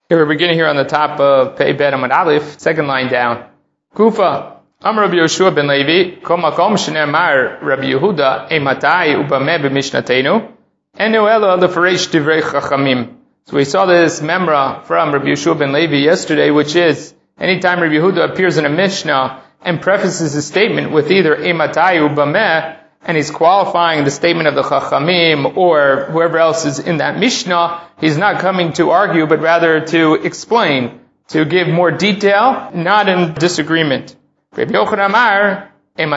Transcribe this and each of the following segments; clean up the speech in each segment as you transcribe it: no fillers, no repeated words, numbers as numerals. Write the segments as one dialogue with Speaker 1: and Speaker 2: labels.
Speaker 1: Here we're beginning here on the top of Pei Bet Amud Aleph, second line down. Kufa. Amar Rabbi Yehoshua ben Levi, Kol makom shene'amar Rabbi Yehuda, Eimatai ubameh b'mishnatenu, enu elo lefaresh divrei chachamim. So we saw this memra from Rabbi Yehoshua ben Levi yesterday, which is, anytime Rabbi Yehuda appears in a Mishnah and prefaces his statement with either Eimatai ubameh, and he's qualifying the statement of the Chachamim or whoever else is in that Mishnah, he's not coming to argue, but rather to explain, to give more detail, not in disagreement. Rabbi Yochanan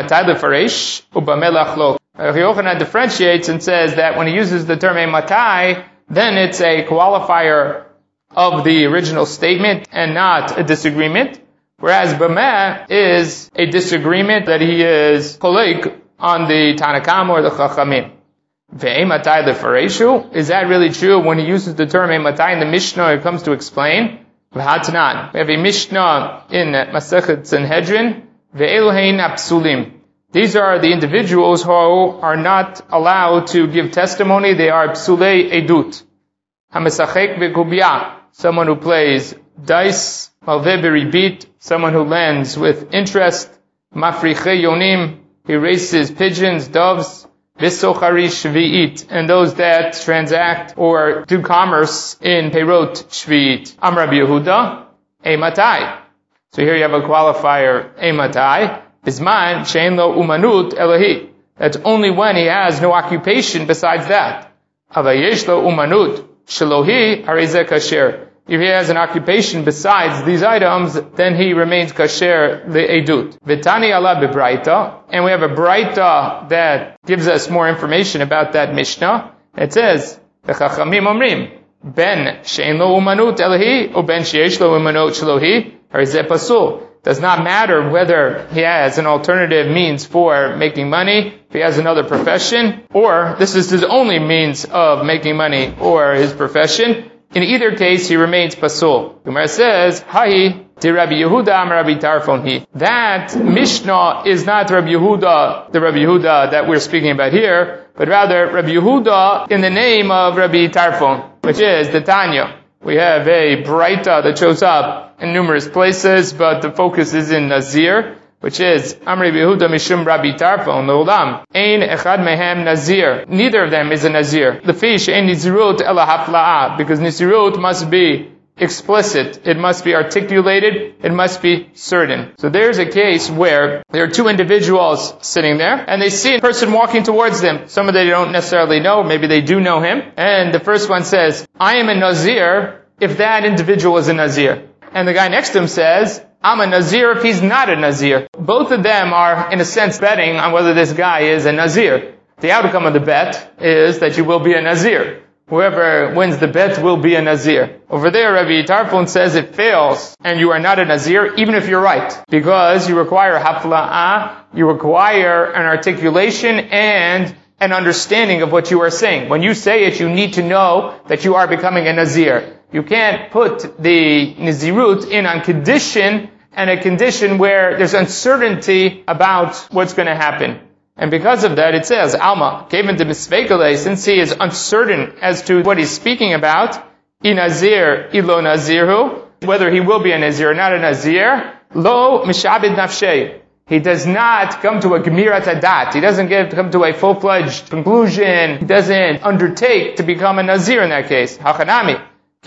Speaker 1: differentiates and says that when he uses the term ematai, then it's a qualifier of the original statement and not a disagreement, whereas b'meh is a disagreement that he is kolik on the Tanakam or the Chachamim. Ve'ematai lefareshu, is that really true when he uses the term ematai in the Mishnah, it comes to explain? V'hatanan, we have a Mishnah in Masechet Sanhedrin, ve'eluhein apsulim. These are the individuals who are not allowed to give testimony, they are psulei edut. Hamesachek ve'kubya, someone who plays dice, malveh beribit, someone who lends with interest, mafrichei yonim, he raises pigeons, doves, visochari shvi'it, and those that transact or do commerce in Peirot Shvi'it. Am Rabbi Yehuda, Eimatai. So here you have a qualifier, Eimatai, Bisman, she'en lo umanut elohi. That's only when he has no occupation besides that. Avayesh lo umanut shelohi harizeh kasher. If he has an occupation besides these items, then he remains kasher le'edut. V'tani ala bebraita, and we have a braita that gives us more information about that Mishnah. It says, v'chachamim omrim, ben she'en lo umanut elohi, or ben she'esh lo umanut shelohi, harizeh pasul. Does not matter whether he has an alternative means for making money, if he has another profession, or this is his only means of making money, or his profession. In either case, he remains pasul. Gemara says, Hahi, di Rabbi Yehuda am Rabbi Tarfon hi. That Mishnah is not Rabbi Yehuda, the Rabbi Yehuda that we're speaking about here, but rather Rabbi Yehuda in the name of Rabbi Tarfon, which is the Tanya. We have a braita that shows up in numerous places, but the focus is in Nazir, which is Amri Yehuda Mishum Rabbi Tarfon Le'olam Ein Echad Mehem Nazir. Neither of them is a Nazir. The fish Ein Nizirut Ela Hafla'ah, because Nizirut must be explicit, it must be articulated, it must be certain. So there's a case where there are two individuals sitting there, and they see a person walking towards them. Some they don't necessarily know, maybe they do know him, and the first one says, I am a Nazir if that individual is a Nazir. And the guy next to him says, I'm a Nazir if he's not a Nazir. Both of them are, in a sense, betting on whether this guy is a Nazir. The outcome of the bet is that you will be a Nazir. Whoever wins the bet will be a Nazir. Over there, Rabbi Tarfon says it fails, and you are not a Nazir, even if you're right. Because you require hafla'ah, you require an articulation and an understanding of what you are saying. When you say it, you need to know that you are becoming a Nazir. You can't put the Nizirut in on condition, and a condition where there's uncertainty about what's going to happen. And because of that, it says, Alma, given to Misvekale, since he is uncertain as to what he's speaking about, I Nazir, ilo Nazirhu, whether he will be a Nazir or not a Nazir, lo mishabid nafshei. He does not come to a gemirat hadat. He doesn't come to a full-fledged conclusion. He doesn't undertake to become a Nazir in that case. Hachanami.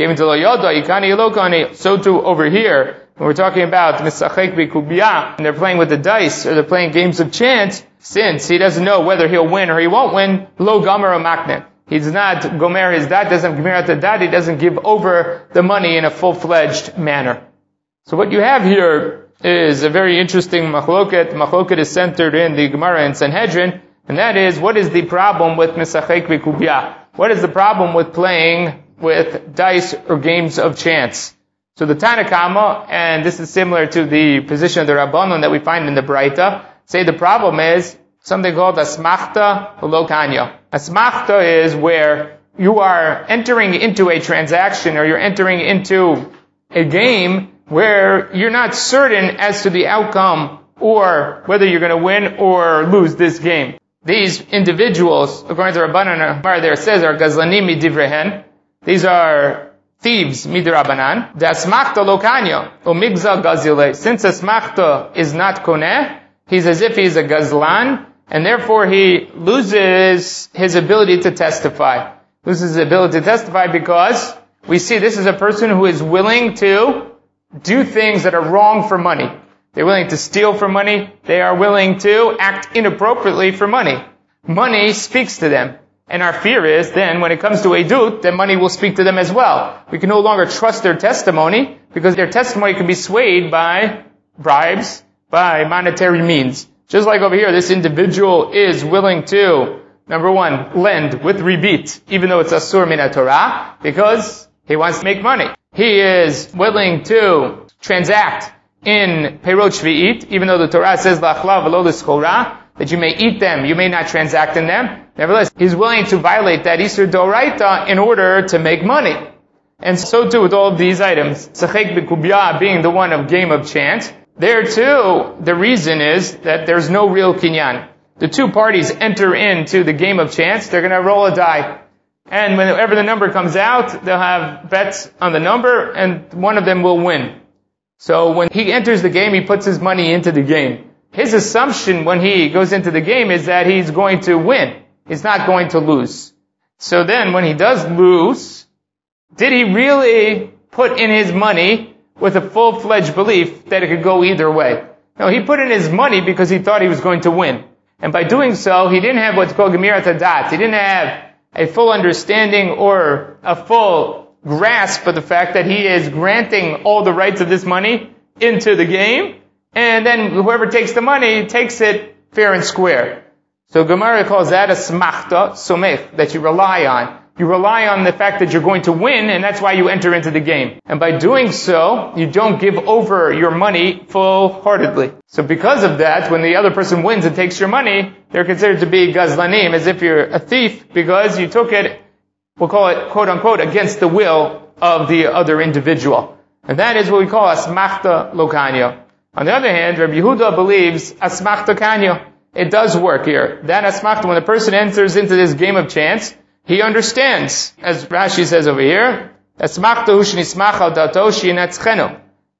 Speaker 1: So too over here, when we're talking about Misachek B'Kubiyah, and they're playing with the dice, or they're playing games of chance, since he doesn't know whether he'll win or he won't win, Lo Gomer Maknet. He does not gomer his dat, doesn't gomer at the dat, he doesn't give over the money in a full-fledged manner. So what you have here is a very interesting machloket. Machloket is centered in the Gemara and Sanhedrin, and that is, what is the problem with Misachek B'Kubiyah? What is the problem with playing with dice or games of chance? So the Tanakama, and this is similar to the position of the Rabbanon that we find in the Braita, say the problem is something called asmachta lo kanya. Asmachta is where you are entering into a transaction, or you're entering into a game where you're not certain as to the outcome or whether you're going to win or lose this game. These individuals, according to Rabbanan, there says, are gazlanim midivrehen. These are thieves, midrabanan. The asmachta lo kanyo, umigza gazile. Since asmachta is not koneh, he's as if he's a gazlan, and therefore he loses his ability to testify. Loses his ability to testify because we see this is a person who is willing to do things that are wrong for money. They're willing to steal for money. They are willing to act inappropriately for money. Money speaks to them. And our fear is then when it comes to edut, then money will speak to them as well. We can no longer trust their testimony because their testimony can be swayed by bribes, by monetary means. Just like over here, this individual is willing to, number one, lend with ribit, even though it's asur min Torah, because he wants to make money. He is willing to transact in perot shvi'it, even though the Torah says la'achla v'lo l'schora, that you may eat them, you may not transact in them. Nevertheless, he's willing to violate that Isur Doraita in order to make money. And so too with all of these items. Tzachek b'kubya being the one of game of chance. There too, the reason is that there's no real kinyan. The two parties enter into the game of chance, they're gonna roll a die. And whenever the number comes out, they'll have bets on the number, and one of them will win. So when he enters the game, he puts his money into the game. His assumption when he goes into the game is that he's going to win. He's not going to lose. So then when he does lose, did he really put in his money with a full-fledged belief that it could go either way? No, he put in his money because he thought he was going to win. And by doing so, he didn't have what's called gemirat hadat. He didn't have a full understanding or a full grasp of the fact that he is granting all the rights of this money into the game, and then whoever takes the money takes it fair and square. So Gemara calls that a smachta somech, that you rely on. You rely on the fact that you're going to win, and that's why you enter into the game. And by doing so, you don't give over your money full-heartedly. So because of that, when the other person wins and takes your money, they're considered to be gazlanim, as if you're a thief, because you took it, we'll call it quote-unquote, against the will of the other individual. And that is what we call asmachta lo kanyo. On the other hand, Rabbi Yehuda believes asmachta kanyo. It does work here. That asmachta, when the person enters into this game of chance, he understands, as Rashi says over here, asmachta hu shnismach al dato sheinatzchenu,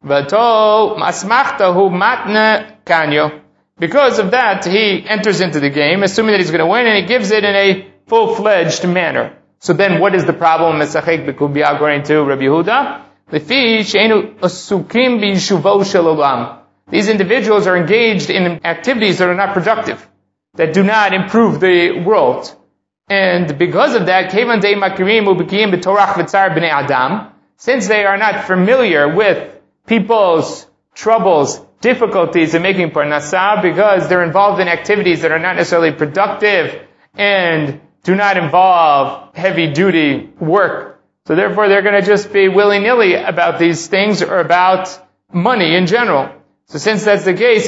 Speaker 1: vato asmachta hu matne kanyo. Because of that, he enters into the game, assuming that he's going to win, and he gives it in a full-fledged manner. So then, what is the problem? Mesachek b'kubya, according to Rabbi Yehuda. Lefi she'enu asukim b'yishuvo shel olam. These individuals are engaged in activities that are not productive, that do not improve the world. And because of that, kevan dei makirim u'bikiyim b'torach v'tzar b'nei adam, since they are not familiar with people's troubles, difficulties in making parnasah, because they're involved in activities that are not necessarily productive and do not involve heavy-duty work. So therefore, they're going to just be willy-nilly about these things or about money in general. So since that's the case,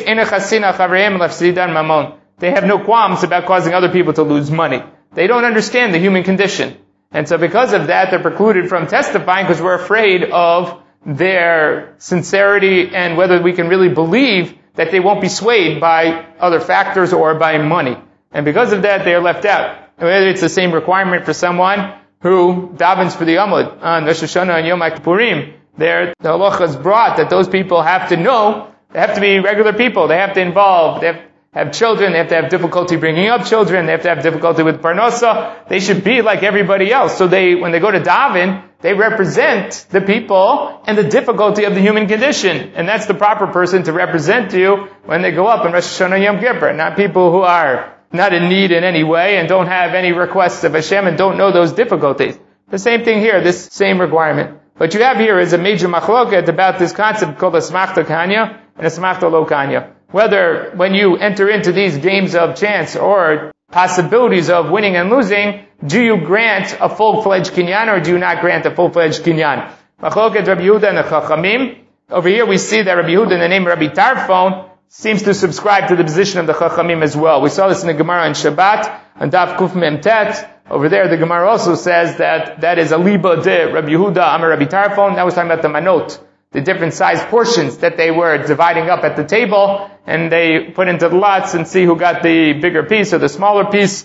Speaker 1: they have no qualms about causing other people to lose money. They don't understand the human condition. And so because of that, they're precluded from testifying because we're afraid of their sincerity and whether we can really believe that they won't be swayed by other factors or by money. And because of that, they are left out. And whether it's the same requirement for someone who davens for the Amud on Rosh Hashanah and Yom HaKippurim, the halacha is brought that those people have to know, they have to be regular people, they have to involve, they have to have children, they have to have difficulty bringing up children, they have to have difficulty with parnasa, they should be like everybody else. So when they go to daven, they represent the people and the difficulty of the human condition. And that's the proper person to represent you when they go up in Rosh Hashanah Yom Kippur, not people who are not in need in any way and don't have any requests of Hashem and don't know those difficulties. The same thing here, this same requirement. What you have here is a major machloket about this concept called asmachta kanya and asmachta lo kanya. Whether when you enter into these games of chance or possibilities of winning and losing, do you grant a full-fledged kinyan or do you not grant a full-fledged kinyan? Machloket Rabbi Yehuda and the Chachamim. Over here we see that Rabbi Yehuda in the name of Rabbi Tarfon seems to subscribe to the position of the Chachamim as well. We saw this in the Gemara on Shabbat, on Daf Kuf Mem Tet. Over there, the Gemara also says that is a liba de Rabbi Yehuda Amar Rabbi Tarfon. That was talking about the manot, the different sized portions that they were dividing up at the table, and they put into the lots and see who got the bigger piece or the smaller piece.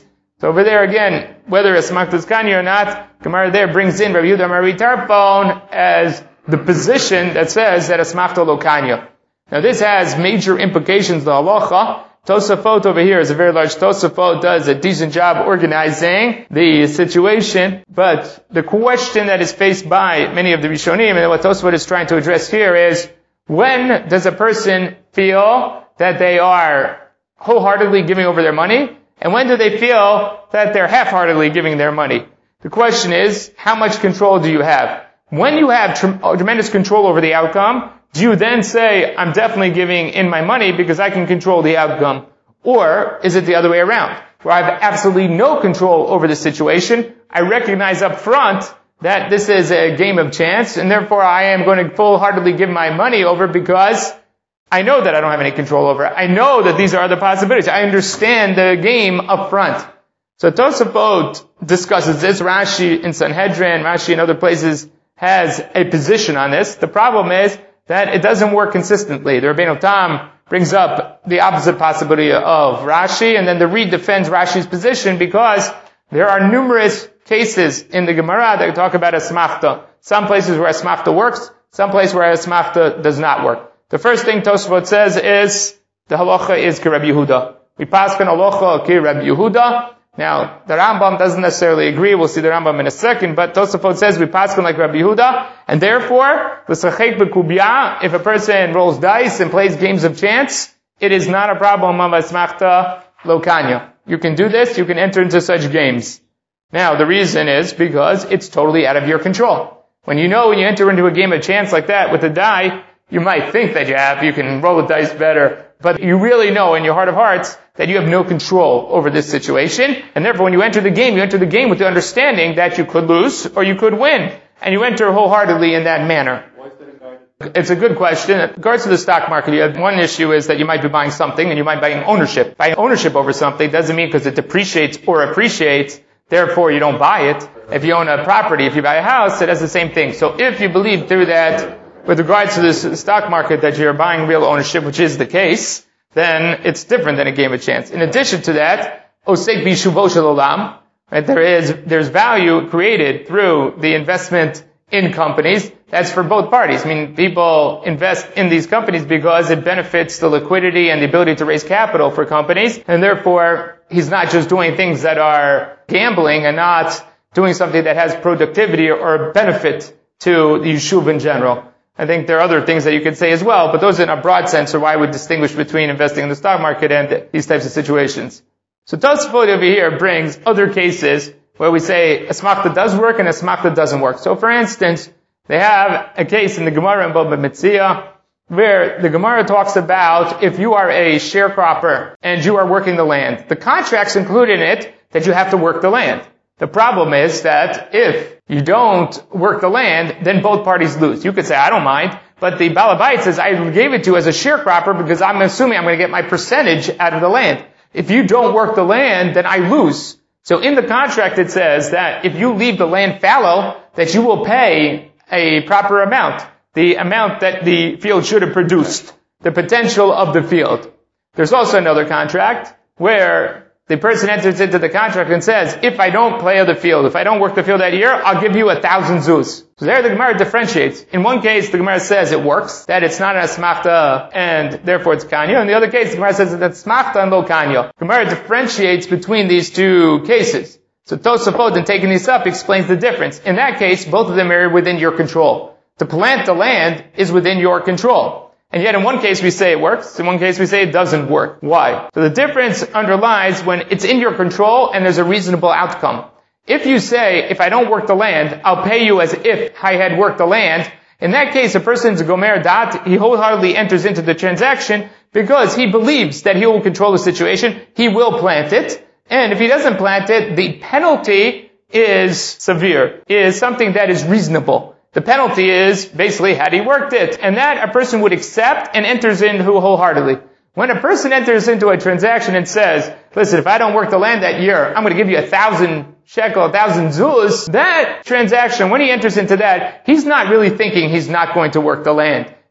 Speaker 1: So over there again, whether it's Asmachta Kanya or not, Gemara there brings in Rabbi Yehuda Mari Tarfon as the position that says that Asmachta Lo Kanya. Now this has major implications, the halacha. Tosafot over here is a very large Tosafot, does a decent job organizing the situation, but the question that is faced by many of the Rishonim, and what Tosafot is trying to address here is, when does a person feel that they are wholeheartedly giving over their money, and when do they feel that they're half-heartedly giving their money? The question is, how much control do you have? When you have tremendous control over the outcome, do you then say, I'm definitely giving in my money because I can control the outcome? Or is it the other way around, where I have absolutely no control over the situation? I recognize up front that this is a game of chance, and therefore I am going to full-heartedly give my money over because I know that I don't have any control over it. I know that these are the possibilities. I understand the game up front. So Tosafot discusses this. Rashi in Sanhedrin, Rashi in other places has a position on this. The problem is that it doesn't work consistently. The Rabbeinu Tam brings up the opposite possibility of Rashi, and then the Reed defends Rashi's position because there are numerous cases in the Gemara that talk about Asmachta. Some places where Asmachta works, some places where Asmachta does not work. The first thing Tosafot says is, the halacha is ki Rabbi Yehuda. We paskin halacha ki Rabbi Yehuda. Now, the Rambam doesn't necessarily agree. We'll see the Rambam in a second, but Tosafot says we paskin like Rabbi Yehuda, and therefore, l'sachek b'kubya, if a person rolls dice and plays games of chance, it is not a problem of Asmachta Lo Kanya. You can do this, you can enter into such games. Now, the reason is because it's totally out of your control. When you enter into a game of chance like that with a die, you might think that you can roll the dice better, but you really know in your heart of hearts that you have no control over this situation, and therefore when you enter the game with the understanding that you could lose or you could win, and you enter wholeheartedly in that manner. Why is that a guide? It's a good question. In regards to the stock market, you have one issue is that you might be buying something and you might be buying ownership. Buying ownership over something doesn't mean because it depreciates or appreciates, therefore you don't buy it. If you own a property, if you buy a house, it does the same thing. So if you believe through that, with regards to this stock market, that you're buying real ownership, which is the case, then it's different than a game of chance. In addition to that, osek b'shuvo shel olam, right? There's value created through the investment in companies. That's for both parties. I mean, people invest in these companies because it benefits the liquidity and the ability to raise capital for companies, and therefore he's not just doing things that are gambling and not doing something that has productivity or benefit to the yishuv in general. I think there are other things that you could say as well, but those in a broad sense are why I would distinguish between investing in the stock market and these types of situations. So Tosafot over here brings other cases where we say Asmachta does work and Asmachta doesn't work. So for instance, they have a case in the Gemara in Bava Metzia where the Gemara talks about if you are a sharecropper and you are working the land, the contracts include in it that you have to work the land. The problem is that if you don't work the land, then both parties lose. You could say, I don't mind, but the Baal Habayit says, I gave it to you as a sharecropper because I'm assuming I'm going to get my percentage out of the land. If you don't work the land, then I lose. So in the contract it says that if you leave the land fallow, that you will pay a proper amount, the amount that the field should have produced, the potential of the field. There's also another contract where the person enters into the contract and says, if I don't play the field, if I don't work the field that year, I'll give you 1,000 zuz. So there the Gemara differentiates. In one case, the Gemara says it works, that it's not an asmachta, and therefore it's kanya. In the other case, the Gemara says it's asmachta and lo kanya. The Gemara differentiates between these two cases. So Tosafot, in taking this up, explains the difference. In that case, both of them are within your control. To plant the land is within your control. And yet in one case we say it works, in one case we say it doesn't work. Why? So the difference underlies when it's in your control and there's a reasonable outcome. If you say, if I don't work the land, I'll pay you as if I had worked the land, in that case a person's a gomer dat, he wholeheartedly enters into the transaction because he believes that he will control the situation, he will plant it, and if he doesn't plant it, the penalty is severe, is something that is reasonable. The penalty is basically had he worked it, and that a person would accept and enters into wholeheartedly. When a person enters into a transaction and says, listen, if I don't work the land that year, I'm going to give you 1,000 shekel, 1,000 zuz, that transaction, when he enters into that, he's not really thinking he's not going to work the land.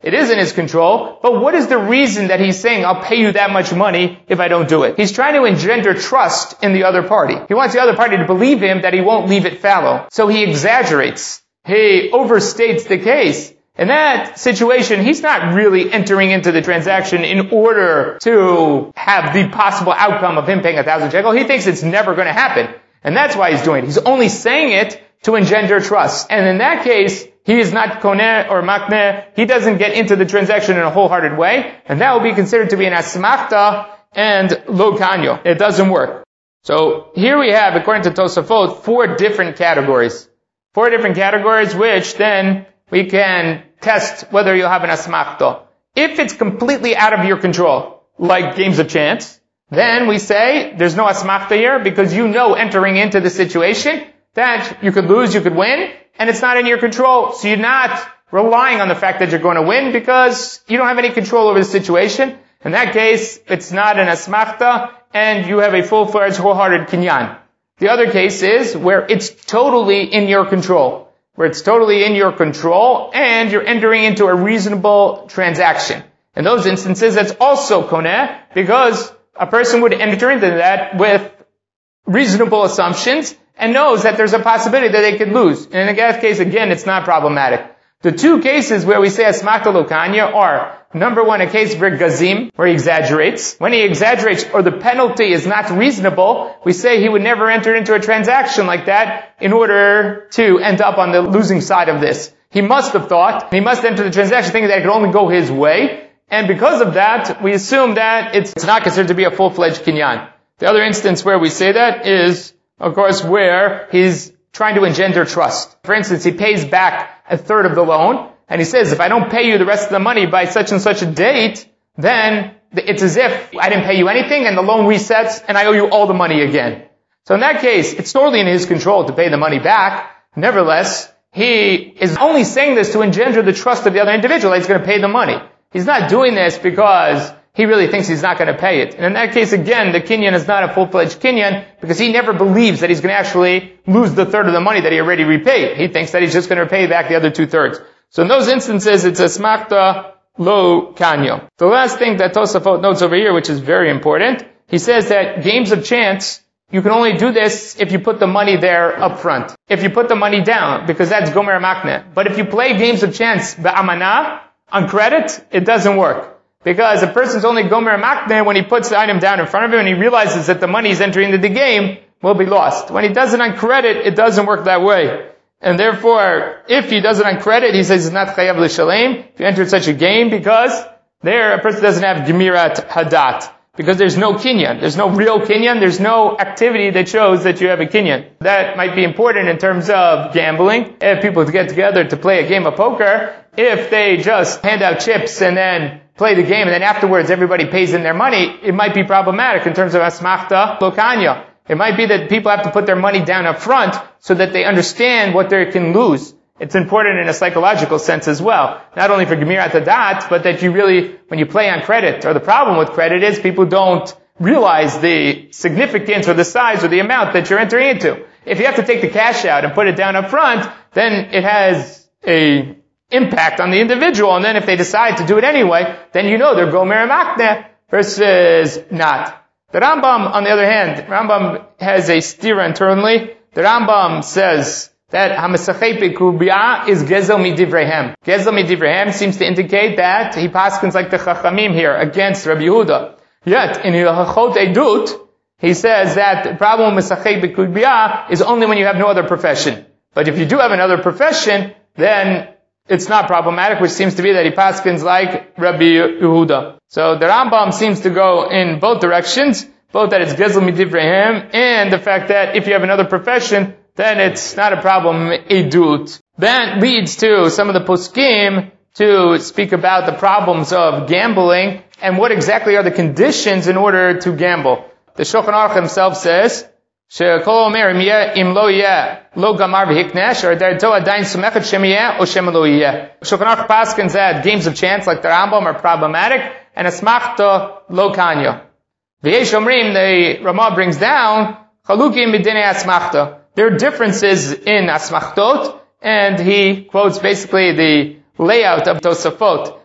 Speaker 1: It is in his control, but what is the reason that he's saying, I'll pay you that much money if I don't do it? He's trying to engender trust in the other party. He wants the other party to believe him that he won't leave it fallow. So he exaggerates. He overstates the case. In that situation, he's not really entering into the transaction in order to have the possible outcome of him paying 1,000 shekel. He thinks it's never going to happen. And that's why he's doing it. He's only saying it to engender trust. And in that case, he is not koneh or makneh. He doesn't get into the transaction in a wholehearted way. And that will be considered to be an asmachta and lo kanyo. It doesn't work. So here we have, according to Tosafot, 4 different categories. 4 different categories which then we can test whether you'll have an asmachta. If it's completely out of your control, like games of chance, then we say there's no asmachta here because you know entering into the situation that you could lose, you could win, and it's not in your control. So you're not relying on the fact that you're going to win because you don't have any control over the situation. In that case, it's not an asmachta, and you have a full-fledged, wholehearted kinyan. The other case is where it's totally in your control. Where it's totally in your control, and you're entering into a reasonable transaction. In those instances, that's also koneh, because a person would enter into that with reasonable assumptions, and knows that there's a possibility that they could lose. And in that case, again, it's not problematic. The 2 cases where we say asmachta lo kanya are, number 1, a case where gazim, where he exaggerates. When he exaggerates or the penalty is not reasonable, we say he would never enter into a transaction like that in order to end up on the losing side of this. He must have thought, he must enter the transaction thinking that it could only go his way, and because of that, we assume that it's not considered to be a full-fledged kinyan. The other instance where we say that is, of course, where he's trying to engender trust. For instance, he pays back a third of the loan, and he says, if I don't pay you the rest of the money by such and such a date, then it's as if I didn't pay you anything, and the loan resets, and I owe you all the money again. So in that case, it's totally in his control to pay the money back. Nevertheless, he is only saying this to engender the trust of the other individual that he's going to pay the money. He's not doing this because he really thinks he's not going to pay it. And in that case, again, the kinyan is not a full-fledged kinyan because he never believes that he's going to actually lose the third of the money that he already repaid. He thinks that he's just going to repay back the other 2/3. So in those instances, it's asmachta lo kanyo. The last thing that Tosafot notes over here, which is very important, he says that games of chance, you can only do this if you put the money there up front. If you put the money down, because that's gomer makneh. But if you play games of chance ba'amana, on credit, it doesn't work. Because a person's only gomer makneh when he puts the item down in front of him and he realizes that the money he's entering into the game will be lost. When he does it on credit, it doesn't work that way. And therefore, if he does it on credit, he says it's not chayav l'shalem if you enter such a game, because there a person doesn't have gemirat hadat. Because there's no kinyan. There's no real kinyan. There's no activity that shows that you have a kinyan. That might be important in terms of gambling. If people get together to play a game of poker, if they just hand out chips and then play the game and then afterwards everybody pays in their money, it might be problematic in terms of asmachta lo kanya. It might be that people have to put their money down up front so that they understand what they can lose. It's important in a psychological sense as well. Not only for Gemirat Hadat, but that you really, when you play on credit, or the problem with credit is people don't realize the significance or the size or the amount that you're entering into. If you have to take the cash out and put it down up front, then it has a impact on the individual, and then if they decide to do it anyway, then you know they're gomer makneh versus not. The Rambam, on the other hand, Rambam has a stira internally. The Rambam says that Hamasachei Pekubia is Gezel Midivrehem. Gezel Midivrehem seems to indicate that he paskins like the Chachamim here against Rabbi Yehuda. Yet, in Hilchot Edut, he says that the problem with Masachei Pekubia is only when you have no other profession. But if you do have another profession, then it's not problematic, which seems to be that he paskins like Rabbi Yehuda. So the Rambam seems to go in both directions, both that it's Gezel Midivrehem, and the fact that if you have another profession, then it's not a problem, edut. That leads to some of the poskim to speak about the problems of gambling and what exactly are the conditions in order to gamble. The Shulchan Aruch himself says, Shekol omer im lo yeh lo gamar v'hiknesh, or derto adayin sumechet shem yeh o shem lo yeh. Shulchan Aruch paskins that games of chance like the Rambam are problematic, and asmachta lo kanya. V'yesh omrim, the Ramah brings down, chalukim b'dinei asmachta. There are differences in asmachtot, and he quotes basically the layout of Tosafot.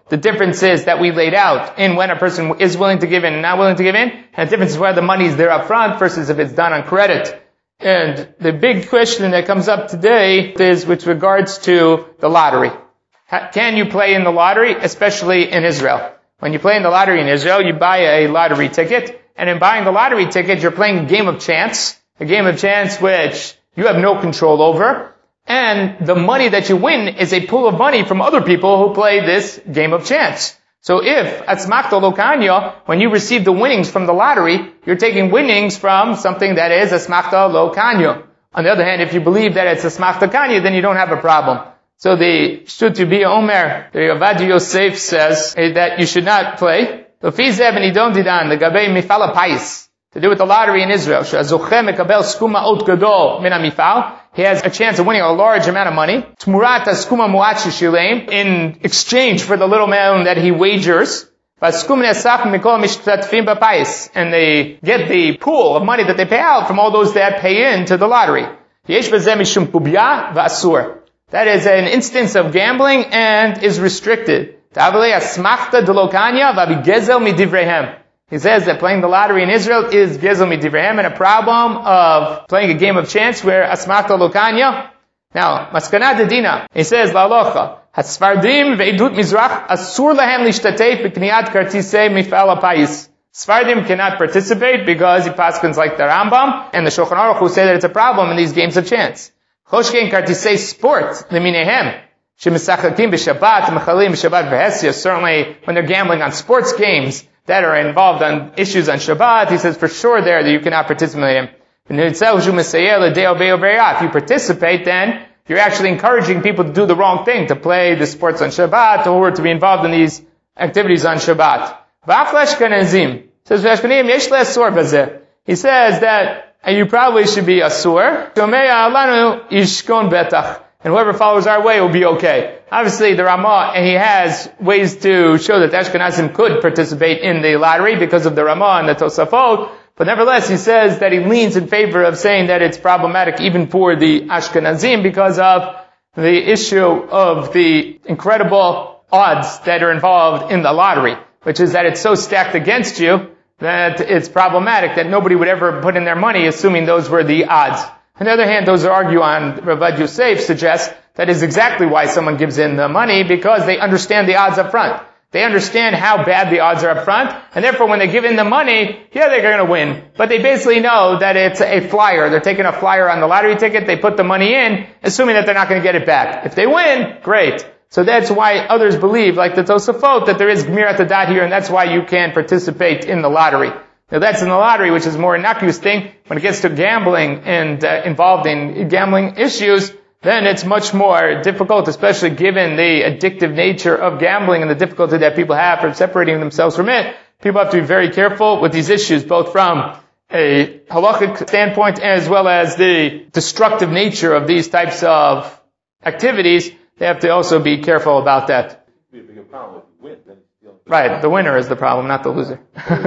Speaker 1: the differences that we laid out in when a person is willing to give in and not willing to give in, and the difference is whether the money is there up front versus if it's done on credit. And the big question that comes up today is with regards to the lottery. Can you play in the lottery, especially in Israel? When you play in the lottery in Israel, you buy a lottery ticket, and in buying the lottery ticket, you're playing a game of chance which you have no control over, and the money that you win is a pool of money from other people who play this game of chance. So if, asmachta lo kanya, when you receive the winnings from the lottery, you're taking winnings from something that is asmachta lo kanya. On the other hand, if you believe that it's asmachta kanya, then you don't have a problem. So the Shtuti Omer, the Ovadia Yosef says that you should not play. To do with the lottery in Israel. He has a chance of winning a large amount of money. In exchange for the little amount that he wagers. And they get the pool of money that they pay out from all those that pay into the lottery. That is an instance of gambling and is restricted. He says that playing the lottery in Israel is gezel midivrehem, and a problem of playing a game of chance where asmachta lo kanya. Now, maskana dedina, he says, la'alocha, hasfardim ve'edut mizrach asur lahem lishtatef b'kniyat kartisei mifal hapayis. Sfardim cannot participate because he paskins like the Rambam and the Shulchan Aruch who say that it's a problem in these games of chance. Choshkein kartisei sport leminehem. Shemisachakim b'Shabbat, mechalim b'Shabbat v'hesya. Certainly, when they're gambling on sports games that are involved on issues on Shabbat, he says for sure there that you cannot participate in. If you participate, then you're actually encouraging people to do the wrong thing, to play the sports on Shabbat, or to be involved in these activities on Shabbat. He says that you probably should be asur. And whoever follows our way will be okay. Obviously, the Ramah, and he has ways to show that the Ashkenazim could participate in the lottery because of the Ramah and the Tosafot, but nevertheless, he says that he leans in favor of saying that it's problematic even for the Ashkenazim because of the issue of the incredible odds that are involved in the lottery, which is that it's so stacked against you that it's problematic that nobody would ever put in their money assuming those were the odds. On the other hand, those who argue on Ravad Yosef suggest that is exactly why someone gives in the money, because they understand the odds up front. They understand how bad the odds are up front, and therefore when they give in the money, yeah, they're going to win. But they basically know that it's a flyer. They're taking a flyer on the lottery ticket, they put the money in, assuming that they're not going to get it back. If they win, great. So that's why others believe, like the Tosafot, that there is Gmirat Hadat here, and that's why you can participate in the lottery. Now that's in the lottery, which is a more innocuous thing. When it gets to gambling and involved in gambling issues, then it's much more difficult, especially given the addictive nature of gambling and the difficulty that people have from separating themselves from it. People have to be very careful with these issues, both from a halachic standpoint as well as the destructive nature of these types of activities. They have to also be careful about that. Right, the winner is the problem, not the loser.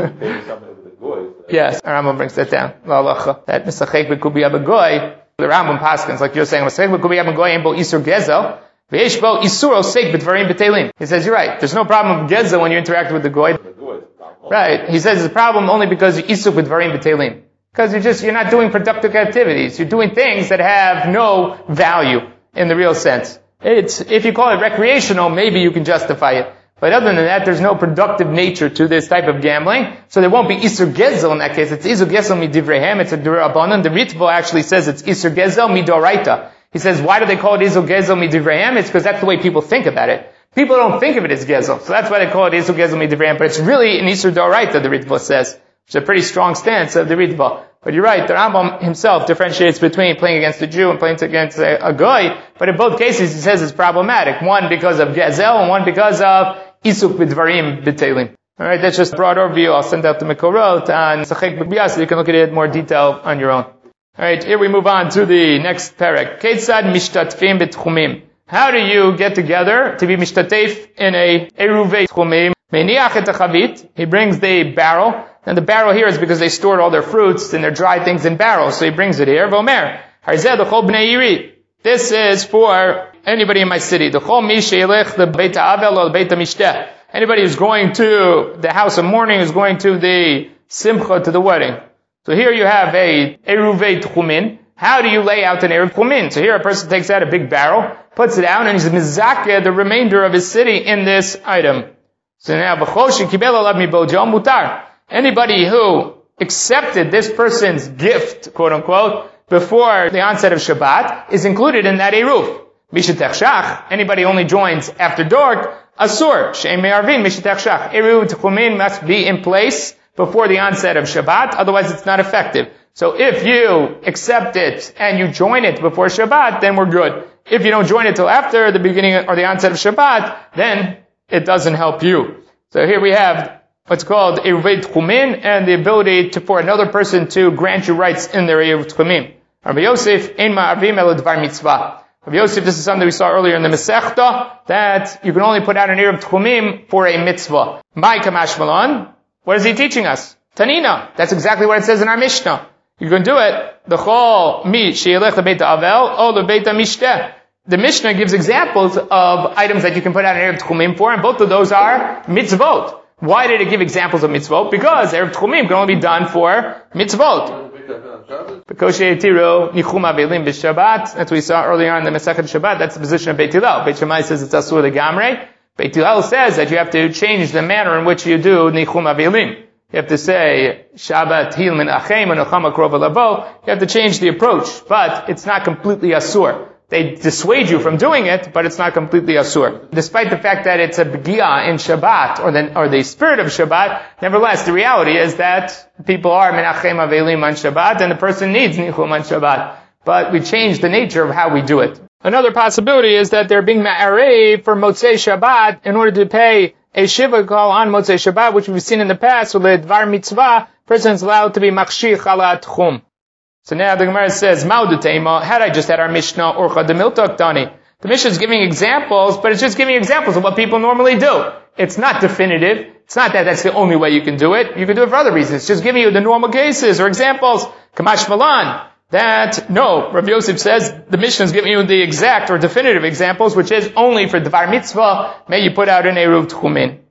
Speaker 1: Yes, Rambam brings that down. That Misachek b'Kubiya b'Goy, the Rambam paskins, like you're saying, Misachek b'Kubiya b'Goy ain't bo isur gezel, v'yesh bo isur osek b'dvarim b'telim. He says, you're right, there's no problem with gezel when you interact with the Goy. Right, he says it's a problem only because you isur b'dvarim b'telim. Because you're not doing productive activities. You're doing things that have no value in the real sense. If you call it recreational, maybe you can justify it. But other than that, there's no productive nature to this type of gambling. So there won't be Isur Gezel in that case. It's Isur Gezel midivrehem. It's a Durabanan. The Ritva actually says it's Isur Gezel midoraita. He says, why do they call it Isur Gezel midivrehem? It's because that's the way people think about it. People don't think of it as Gezel. So that's why they call it Isur Gezel midivrehem. But it's really an Isur Doraita, the Ritva says. Which is a pretty strong stance of the Ritva. But you're right, the Rambam himself differentiates between playing against a Jew and playing against a Goy. But in both cases, he says it's problematic. One because of Gezel and one because of Isuk b'dvarim b'telim. Alright, that's just a broad overview. I'll send out the Mekorot on Sachek b'Biyah so you can look at it in more detail on your own. Alright, here we move on to the next parak. Ketzad mishtatfim b'tchumim. How do you get together to be mishtatef in a eruvei tchumim? Meiniach et achavit. He brings the barrel. And the barrel here is because they stored all their fruits and their dry things in barrels. So he brings it here. Vomer. Harzeh l'chol b'nei yiri. This is for anybody in my city. Anybody who's going to the house of mourning, who's going to the simcha, to the wedding. So here you have a eruvei tchumin. How do you lay out an eruv tchumin? So here a person takes out a big barrel, puts it out, and he's mizakeh the remainder of his city in this item. So now, anybody who accepted this person's gift, quote unquote, before the onset of Shabbat, is included in that eruv. Anybody only joins after dark, asur. Eruv tchumin must be in place before the onset of Shabbat, otherwise it's not effective. So if you accept it and you join it before Shabbat, then we're good. If you don't join it till after the beginning or the onset of Shabbat, then it doesn't help you. So here we have what's called eruvei tchumin and the ability for another person to grant you rights in their eruv tchumin. Rabbi Yosef, ein ma'avim ela dvar mitzvah. Rabbi Yosef, this is something we saw earlier in the Masechta, that you can only put out an eruv tchumim for a mitzvah. Mai kamash malon. What is he teaching us? Tanina. That's exactly what it says in our Mishnah. You can do it. The chol mi sheyelech lebeit avel or lebeit mishteh. The Mishnah gives examples of items that you can put out an eruv tchumim for, and both of those are mitzvot. Why did it give examples of mitzvot? Because eruv tchumim can only be done for mitzvot. Because that's what we saw earlier on in the Masechet Shabbat. That's the position of Beit Hillel. Beit Shammai says it's asur legamrei. Beit Hillel says that you have to change the manner in which you do nichum avelim. You have to say Shabbat hil min achem and ochama krov lavo. You have to change the approach, but it's not completely asur. They dissuade you from doing it, but it's not completely asur. Despite the fact that it's a begia in Shabbat, or the spirit of Shabbat, nevertheless, the reality is that people are menachem avelim on Shabbat, and the person needs nichum on Shabbat. But we change the nature of how we do it. Another possibility is that they're being ma'arei for Motzei Shabbat in order to pay a shiva call on Motzei Shabbat, which we've seen in the past, so the dvar mitzvah, person is allowed to be makshich ala tchum. So now the Gemara says, Ma'udutema, had I just had our Mishnah, Orcha de Miltok Dani. The Mishnah is giving examples, but it's just giving examples of what people normally do. It's not definitive. It's not that that's the only way you can do it. You can do it for other reasons. It's just giving you the normal cases or examples. Kamash Malan. That, no, Rabbi Yosef says, the Mishnah is giving you the exact or definitive examples, which is only for Dvar Mitzvah, may you put out an Eruv Tchumin.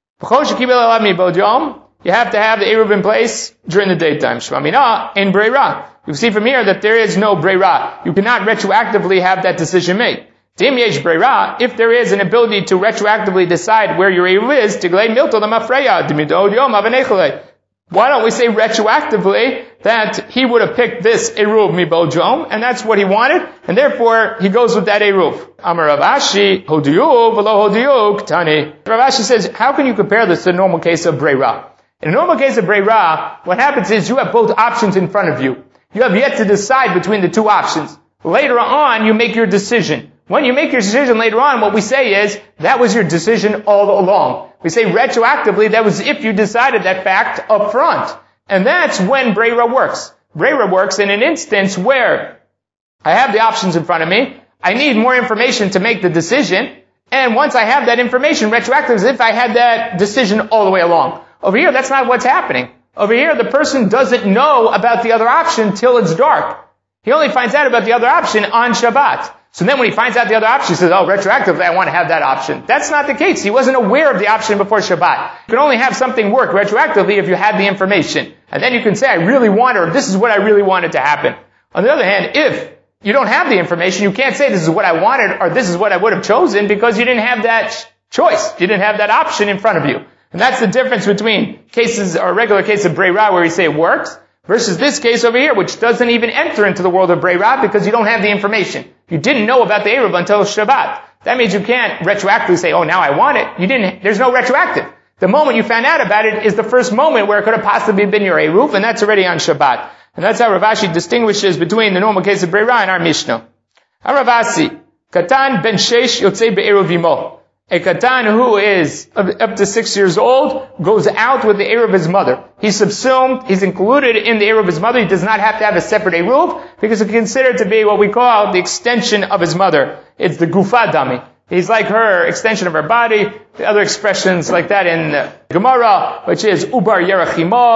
Speaker 1: You have to have the Eruv in place during the daytime. Shmamina, in Breira. You see from here that there is no breira. You cannot retroactively have that decision made. Dim yesh breira, if there is an ability to retroactively decide where your eruv is, tiglei milto lamafreya, dimidod yom avanechle. Why don't we say retroactively that he would have picked this eruv mibod yom, and that's what he wanted, and therefore he goes with that eruv. Amar Rav Ashi, hodiyuv v'lo hodiyuv ktani. Rav Ashi says, how can you compare this to the normal case of breira? In a normal case of breira, what happens is you have both options in front of you. You have yet to decide between the two options. Later on, you make your decision. When you make your decision later on, what we say is, that was your decision all along. We say retroactively, that was if you decided that fact up front. And that's when Breira works. Breira works in an instance where I have the options in front of me, I need more information to make the decision, and once I have that information, retroactive is if I had that decision all the way along. Over here, that's not what's happening. Over here, the person doesn't know about the other option till it's dark. He only finds out about the other option on Shabbat. So then when he finds out the other option, he says, oh, retroactively, I want to have that option. That's not the case. He wasn't aware of the option before Shabbat. You can only have something work retroactively if you had the information. And then you can say, I really want, or this is what I really wanted to happen. On the other hand, if you don't have the information, you can't say this is what I wanted, or this is what I would have chosen, because you didn't have that choice. You didn't have that option in front of you. And that's the difference between cases, or a regular case of Breira where we say it works, versus this case over here, which doesn't even enter into the world of Breira because you don't have the information. You didn't know about the Eruv until Shabbat. That means you can't retroactively say, oh, now I want it. There's no retroactive. The moment you found out about it is the first moment where it could have possibly been your Eruv, and that's already on Shabbat. And that's how Rav Ashi distinguishes between the normal case of Breira and our Mishnah. Rav Ashi, Katan ben Sheish yotzei be'eruv imo. A katan who is up to 6 years old goes out with the eruv of his mother. He's subsumed, he's included in the eruv of his mother. He does not have to have a separate eruv because it's considered to be what we call the extension of his mother. It's the gufa dami. He's like her, extension of her body. The other expressions like that in Gemara, which is ubar yerachimo,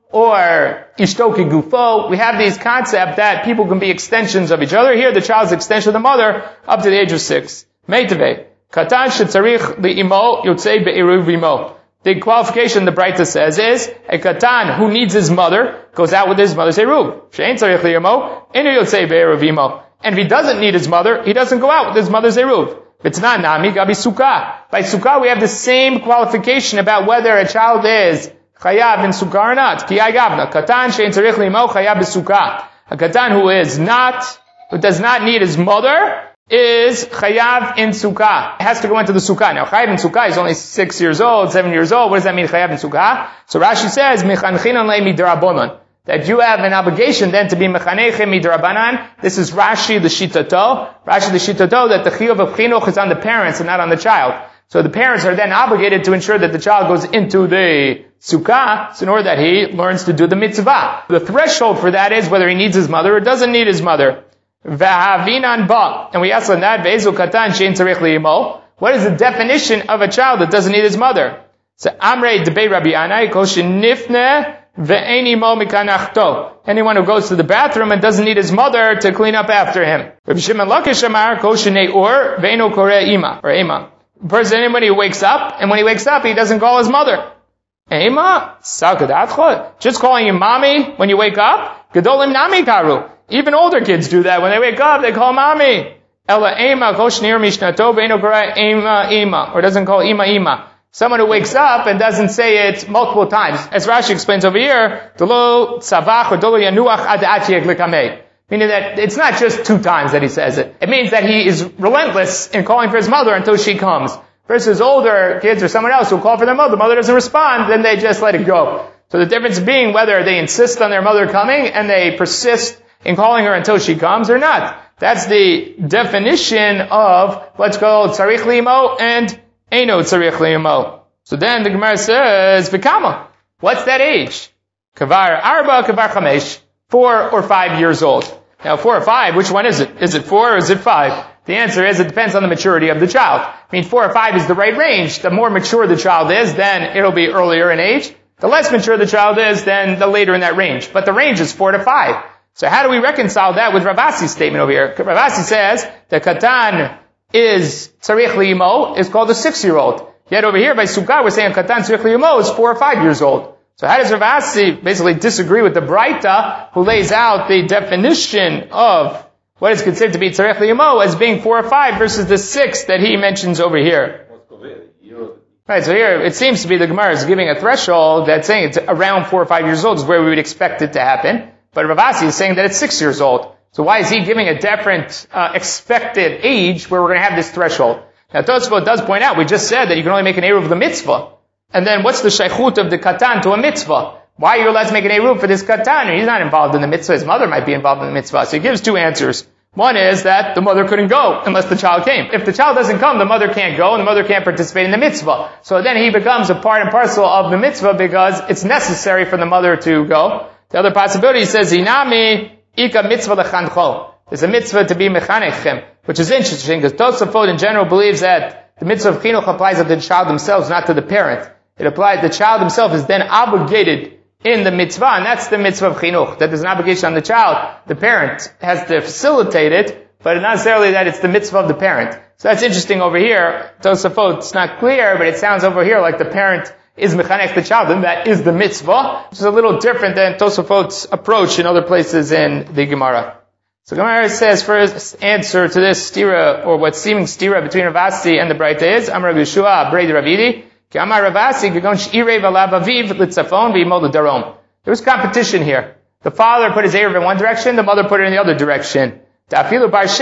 Speaker 1: or ishtoki gufo. We have these concepts that people can be extensions of each other. Here, the child's extension of the mother up to the age of 6. Meitave. Katan shetzarich li'imo yotzei be'eruv imo. The qualification the Braita says is, a katan who needs his mother goes out with his mother's eruv. She'ein tzarich li'imo, inu yotzei be'eruv imo. And if he doesn't need his mother, he doesn't go out with his mother's eruv. V'tznan nami gabi sukkah. By sukkah we have the same qualification about whether a child is chayav in sukkah or not. Ki agavna. Katan she'en tzarich li'imo chayav b'sukkah. A katan who does not need his mother is chayav in sukkah. It has to go into the sukkah. Now chayav in sukkah is only 6 years old, 7 years old. What does that mean, chayav in sukkah? So Rashi says, mechanchinan le midrabanan. That you have an obligation then to be mechanechem midrabanan. This is Rashi the Shitato. Rashi the Shitato that the chiyuv of chinuch is on the parents and not on the child. So the parents are then obligated to ensure that the child goes into the sukkah, so in order that he learns to do the mitzvah. The threshold for that is whether he needs his mother or doesn't need his mother. V'havinan ba. And we ask on that, ve'ezu katan she'en tzarich li'imo. What is the definition of a child that doesn't need his mother? So Amrei debei Rabbi Anai, kol shenifne ve'ein imo mikanachto. Anyone who goes to the bathroom and doesn't need his mother to clean up after him. Rabbi Shimon Lakish amar, kol shenei ur ve'eino koreh ima, or ema. Anybody who wakes up, and when he wakes up, he doesn't call his mother. Ema? Sakadatcho? Just calling you mommy when you wake up? Gedolim nami karu. Even older kids do that. When they wake up, they call mommy. Ela ema kol shnir mishnato ve'eino koreh ema, or doesn't call ima. Someone who wakes up and doesn't say it multiple times. As Rashi explains over here, dolo tzavach or dolo yanuach ad atiek lekamei. Meaning that it's not just 2 times that he says it. It means that he is relentless in calling for his mother until she comes. Versus older kids or someone else who call for their mother, the mother doesn't respond, then they just let it go. So the difference being whether they insist on their mother coming and they persist in calling her until she comes or not. That's the definition of what's called tzarich li'imo and eino tzarich li'imo. So then the Gemara says, v'kama. What's that age? Kavar arba, kavar chamesh. 4 or 5 years old. Now 4 or 5, which one is it? Is it 4 or is it 5? The answer is it depends on the maturity of the child. I mean 4 or 5 is the right range. The more mature the child is, then it'll be earlier in age. The less mature the child is, then the later in that range. But the range is 4 to 5. So how do we reconcile that with Rav Asi's statement over here? Rav Asi says that katan is tzarich li'imo is called a 6-year-old. Yet over here by Sukkah we're saying katan tzarich li'imo is 4 or 5 years old. So how does Rav Asi basically disagree with the Braita who lays out the definition of what is considered to be tzarech li'imo as being 4 or 5 versus the 6 that he mentions over here? Right, so here it seems to be the Gemara is giving a threshold that's saying it's around 4 or 5 years old is where we would expect it to happen. But Rav Asi is saying that it's 6 years old. So why is he giving a different expected age where we're going to have this threshold? Now Tosfot does point out, we just said that you can only make an eruv of the mitzvah. And then what's the shaychut of the katan to a mitzvah? Why are you allowed to make an eruv for this katan? He's not involved in the mitzvah. His mother might be involved in the mitzvah. So he gives 2 answers. One is that the mother couldn't go unless the child came. If the child doesn't come, the mother can't go and the mother can't participate in the mitzvah. So then he becomes a part and parcel of the mitzvah because it's necessary for the mother to go. The other possibility says, Hinami ika mitzvah lechancho. There's a mitzvah to be mechanechem, which is interesting because Tosafot in general believes that the mitzvah of chinuch applies to the child themselves, not to the parent. It applies, the child himself is then obligated in the mitzvah, and that's the mitzvah of chinuch. That there's an obligation on the child. The parent has to facilitate it, but not necessarily that it's the mitzvah of the parent. So that's interesting over here. Tosafot, it's not clear, but it sounds over here like the parent is mechanech the child, and that is the mitzvah, which is a little different than Tosafot's approach in other places in the Gemara. So Gemara says, first answer to this stira, or what's seeming stira between Rav Asi and the Braita is, Amar Yeshua, Brei Ravidi, there was competition here. The father put his eruv in one direction, the mother put it in the other direction. That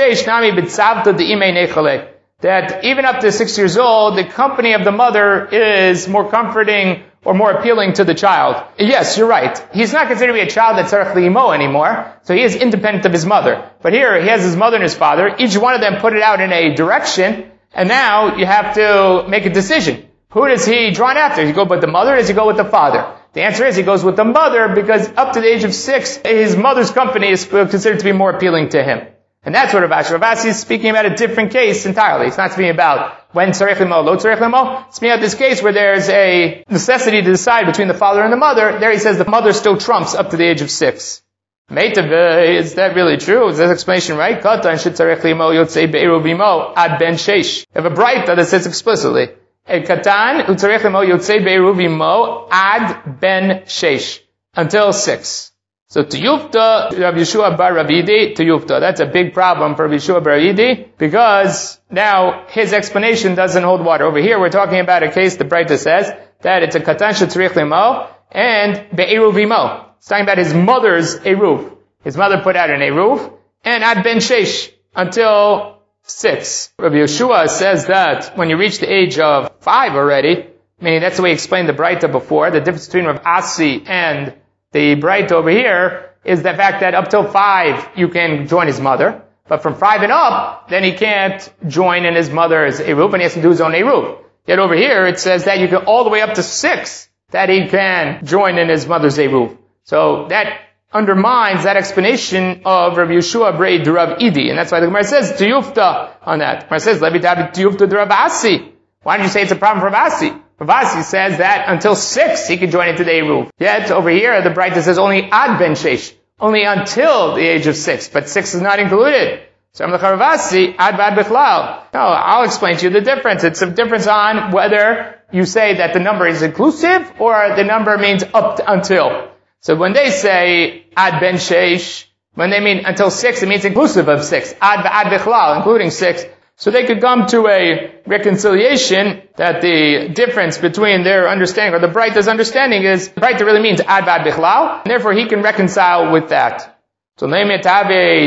Speaker 1: even up to 6 years old, the company of the mother is more comforting or more appealing to the child. Yes, you're right. He's not considered to be a child that's tzarech li'imo anymore, so he is independent of his mother. But here, he has his mother and his father. Each one of them put it out in a direction, and now you have to make a decision. Who does he draw after? Does he go with the mother or does he go with the father? The answer is he goes with the mother because up to the age of 6, his mother's company is considered to be more appealing to him. And that's what Rav Ashi is speaking about a different case entirely. It's not speaking about when tzarech limo, lo tzarech limo. It's speaking about this case where there's a necessity to decide between the father and the mother. There he says the mother still trumps up to the age of 6. Is that really true? Is that explanation right? Katan shetzarech limo yotzei be'eruv imo ad ben sheish. You have a braita that says explicitly, a katan utzarech limo yotzei be'eruv imo ad ben sheish. Until 6. So Tiyufta, Rav Yeshua bar Ravidi, Tiyufta. That's a big problem for Rav Yeshua bar Ravidi, because now his explanation doesn't hold water. Over here we're talking about a case, the Braita says, that it's a katan shetzarich limo, and be'eruv imo. It's talking about his mother's eruv. His mother put out an eruv, and ad ben sheish, until 6. Rav Yeshua says that when you reach the age of 5 already, meaning that's the way he explained the Braita before, the difference between Rav Asi and the Braita over here is the fact that up till 5 you can join his mother, but from 5 and up, then he can't join in his mother's eruv, and he has to do his own eruv. Yet over here it says that you can all the way up to 6 that he can join in his mother's eruv. So that undermines that explanation of Rav Yeshua Brei Rav Idi, and that's why the Gemara says Tiyufta on that. The Gemara says Levi David Tiyufta Rav Asi. Why did you say it's a problem for Rav Asi? Rav Asi says that until 6 he can join into the eruv. Yet over here the Braita says only ad ben sheish, only until the age of 6, but 6 is not included. So I'm the Rav Asi ad bad bichlal. No, I'll explain to you the difference. It's a difference on whether you say that the number is inclusive or the number means up to until. So when they say ad ben sheish, when they mean until 6, it means inclusive of 6. Ad bichlal, including 6. So they could come to a reconciliation that the difference between their understanding, or the Braita's understanding, is, the Braita really means ad bad bichlal, and therefore he can reconcile with that. So let's say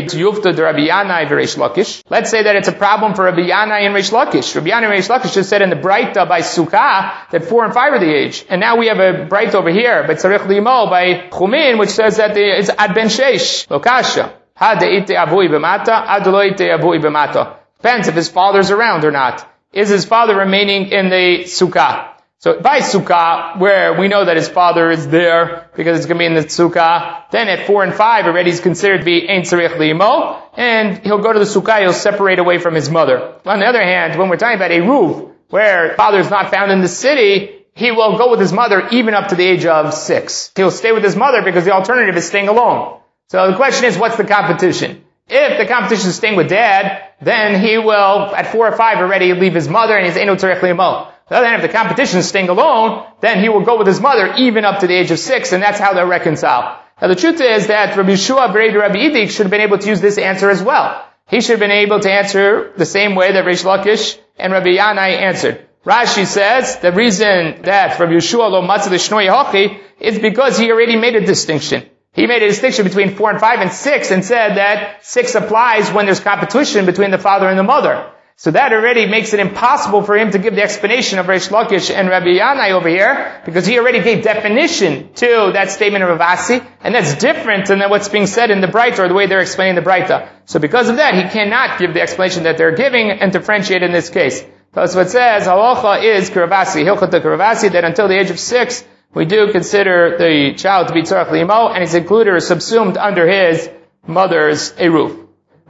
Speaker 1: that it's a problem for Rabbi Yanai and Reish Lakish. Rabbi Yanai and Reish Lakish just said in the Braita by Sukkah that 4 and 5 are the age. And now we have a Braita over here, by Tzarech Limo, by Chumin, which says that it's ad ben sheish, lokasha. Ha de'ite avui b'mata, ad lo ite avui b'mata. Depends if his father's around or not. Is his father remaining in the Sukkah? So by Sukkah, where we know that his father is there, because it's going to be in the Sukkah, then at 4 and 5 already he's considered to be Ein Tzarech Limo, and he'll go to the Sukkah, he'll separate away from his mother. On the other hand, when we're talking about Eruv, where father is not found in the city, he will go with his mother even up to the age of 6. He'll stay with his mother because the alternative is staying alone. So the question is, what's the competition? If the competition is staying with dad, then he will, at 4 or 5 already, leave his mother and he's Eino Tzarech Limo. On the other hand, if the competition is staying alone, then he will go with his mother even up to the age of 6, and that's how they'll reconcile. Now the truth is that Rabbi Yeshua Brei Rabbi Yidik should have been able to use this answer as well. He should have been able to answer the same way that Reish Lakish and Rabbi Yanai answered. Rashi says the reason that Rabbi Yeshua lo matzah l'shnoi hochi is because he already made a distinction. He made a distinction between 4 and 5 and 6 and said that 6 applies when there's competition between the father and the mother. So that already makes it impossible for him to give the explanation of Reish Lakish and Rabbi Yanai over here, because he already gave definition to that statement of Rav Asi, and that's different than what's being said in the Braita, or the way they're explaining the Braita. So because of that, he cannot give the explanation that they're giving and differentiate in this case. That's what it says, halacha is Karavasi, hilchot Karavasi, that until the age of 6, we do consider the child to be tzarech limo, and he's included or subsumed under his mother's eruv.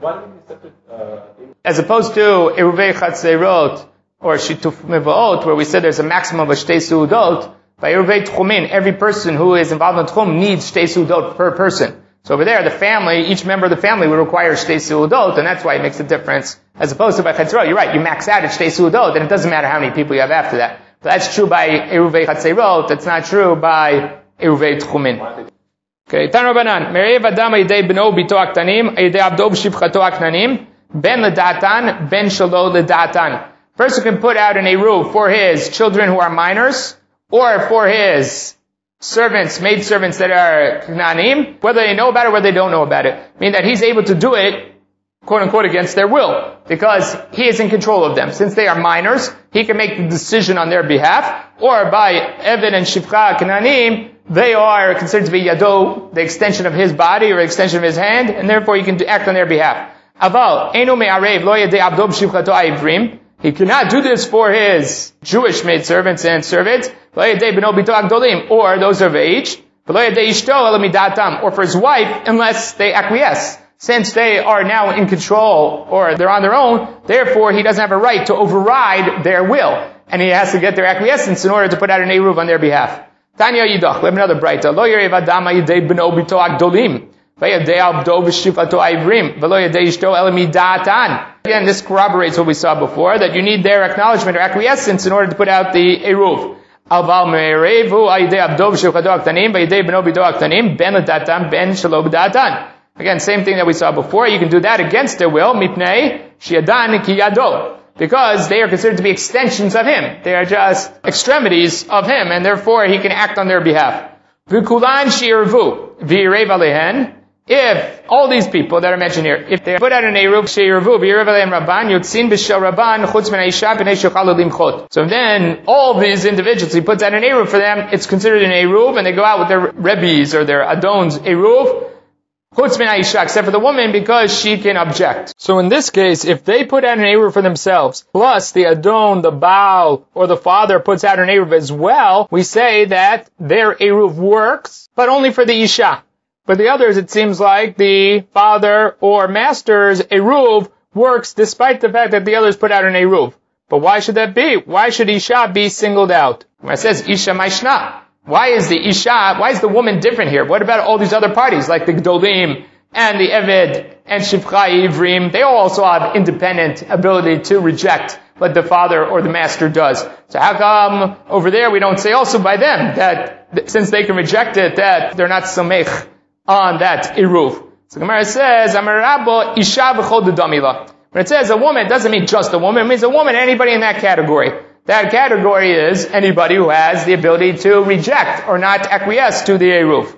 Speaker 1: As opposed to eruvei chatzerot or shituf mevaot, where we said there's a maximum of shtei seudot, by eruvei tchumin, every person who is involved in tchum needs shtei seudot per person. So over there, the family, each member of the family would require shtei seudot, and that's why it makes a difference. As opposed to by chatzerot, you're right, you max out at shtei seudot, and it doesn't matter how many people you have after that. But that's true by eruvei chatzerot, that's not true by eruvei tchumin. Okay, Tan Rabbanan, Merev Adam Yidei Beno Bito Aktanim, Yidei Abdo B'Shivchato Aknanim, Ben Ledatan, Ben Shalo Ledatan. Person can put out an eruv for his children who are minors, or for his servants, maid servants that are Knanim, whether they know about it or whether they don't know about it. Meaning that he's able to do it, quote unquote, against their will, because he is in control of them. Since they are minors, he can make the decision on their behalf, or by Eved and Shivcha Knanim, they are considered to be Yado, the extension of his body or extension of his hand, and therefore he can act on their behalf. Aval, Eino me'arev lo yedei abdo b'shivchato ha'ivrim. He cannot do this for his Jewish maidservants and servants, lo yedei b'no bito agdolim, or those of age, lo yedei ishto ela midatam, or for his wife, unless they acquiesce. since they are now in control, or they're on their own, therefore he doesn't have a right to override their will. And he has to get their acquiescence in order to put out an eruv on their behalf. Tanya Yidach, we have another braita. Lo yerev adam yidei b'no b'to agdolim, v'yadei abdo v'shifato ivrim, v'lo yadei ishto el midatan. Again, this corroborates what we saw before, that you need their acknowledgement or acquiescence in order to put out the eruv. Alval me'erevu ayidei abdo v'shifato aktanim, v'yadei b'no b'to aktanim, ben l'datan, ben shelo b'datan. Again, same thing that we saw before. You can do that against their will, mipnei shiyadan ki yado. Because they are considered to be extensions of him. They are just extremities of him, and therefore he can act on their behalf. V'kulan she'irvu, v'yirev alehen. If all these people that are mentioned here, if they put out an eruv, she'irvu, v'yirev alehen rabban, yotzin b'shel rabban, chutz min ha'isha, b'nei shechal limchot. So then, all these individuals, he puts out an eruv for them, it's considered an eruv, and they go out with their rebbes or their adons eruv, chutz min ha'isha, except for the woman, because she can object. So in this case, if they put out an eruv for themselves, plus the adon, the baal, or the father puts out an eruv as well, we say that their eruv works, but only for the isha. For the others, it seems like the father or master's eruv works despite the fact that the others put out an eruv. But why should that be? Why should isha be singled out? When it says isha maishna, why is the woman different here? What about all these other parties, like the Gdolim, and the Eved, and Shivchai Ivrim? They all also have independent ability to reject what the father or the master does. So how come over there we don't say also by them, that since they can reject it, that they're not samech on that eruv? So Gemara says, Amarabo isha v'chol d'damila. When it says a woman, it doesn't mean just a woman, it means a woman, anybody in that category. That category is anybody who has the ability to reject or not acquiesce to the eruv.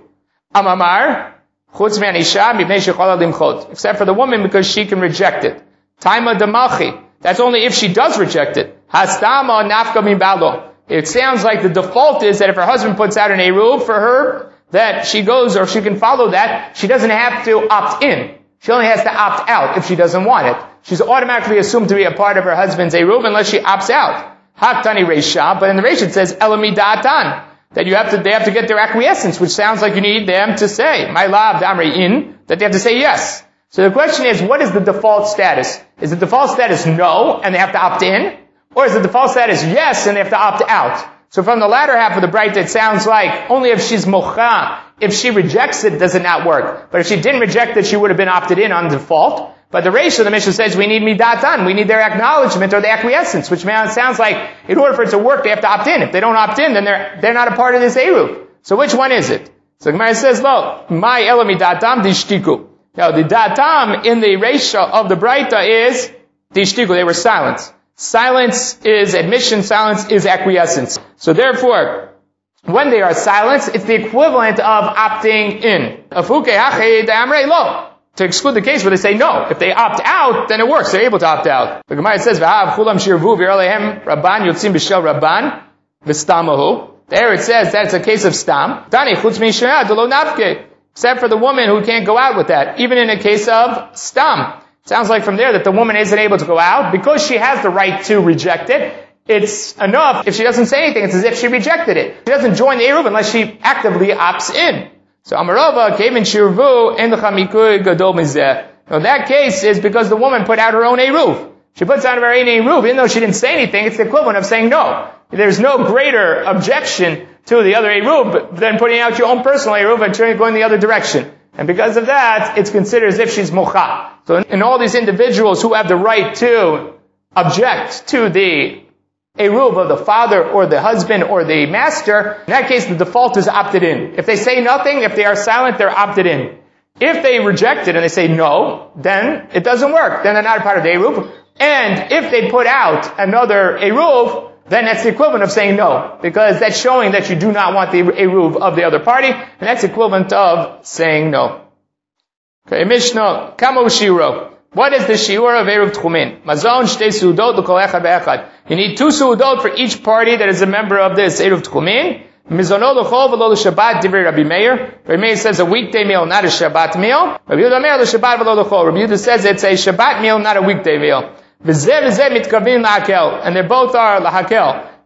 Speaker 1: Amamar, chutz me'an isha mipnei shechol limchot. Except for the woman, because she can reject it. Taima d'malchi. That's only if she does reject it. Hastama nafka min balo. It sounds like the default is that if her husband puts out an eruv for her, that she goes, or she can follow that, she doesn't have to opt in. She only has to opt out if she doesn't want it. She's automatically assumed to be a part of her husband's eruv unless she opts out. Haktani Reisha, but in the Reisha it says Elamidatan, that they have to get their acquiescence, which sounds like you need them to say, my love, damri in, that they have to say yes. So the question is, what is the default status? Is the default status no, and they have to opt in? Or is the default status yes, and they have to opt out? So from the latter half of the braita, it sounds like only if she's mocha, if she rejects it, does it not work. But if she didn't reject it, she would have been opted in on default. But the Reisha, the Mishnah says, we need midatan, we need their acknowledgement or the acquiescence, which sounds like, in order for it to work, they have to opt in. If they don't opt in, then they're not a part of this eruv. So which one is it? So Gemara says, lo, my elamidatam dishtiku. Now, the datam in the Reisha of the Braita is dishtiku, they were silent. Silence is admission, silence is acquiescence. So therefore, when they are silent, it's the equivalent of opting in. Afuke hache damrei lo. To exclude the case where they say no. If they opt out, then it works. They're able to opt out. The Gemara says, "V'hav chulam shirvu v'yarlehem rabban yotzim b'shel rabban v'stamahu." There it says that it's a case of stam. Tani chutz mishra delo nafke. Except for the woman who can't go out with that, even in a case of stam. It sounds like from there that the woman isn't able to go out because she has the right to reject it. It's enough if she doesn't say anything. It's as if she rejected it. She doesn't join the eruv unless she actively opts in. So Amarova came in shirvu in the chamikui gadol mizeh. Now that case is because the woman put out her own eruv. She puts out her own eruv, even though she didn't say anything. It's the equivalent of saying no. There's no greater objection to the other eruv than putting out your own personal eruv and going the other direction. And because of that, it's considered as if she's mocha. So in all these individuals who have the right to object to the eruv of the father or the husband or the master, in that case the default is opted in. If they say nothing, if they are silent, they're opted in. If they reject it and they say no, then it doesn't work. Then they're not a part of the eruv. And if they put out another eruv, then that's the equivalent of saying no. Because that's showing that you do not want the eruv of the other party, and that's equivalent of saying no. Okay, Mishnah, Kamo Shiro. What is the shiur of Eruv Tchumin? Mazon shtei suudot l'kol echad ve'echad. You need 2 suudot for each party that is a member of this Eruv Tchumin. Mizono l'chol v'lo l'shabbat divrei Rabbi Meir. Rabbi Meir says a weekday meal, not a Shabbat meal. Rabbi Yehuda Meir l'shabbat v'lo l'chol. Rabbi Yehuda says it's a Shabbat meal, not a weekday meal. V'zeh mitkavin l'hakel. And they both are l'hakel.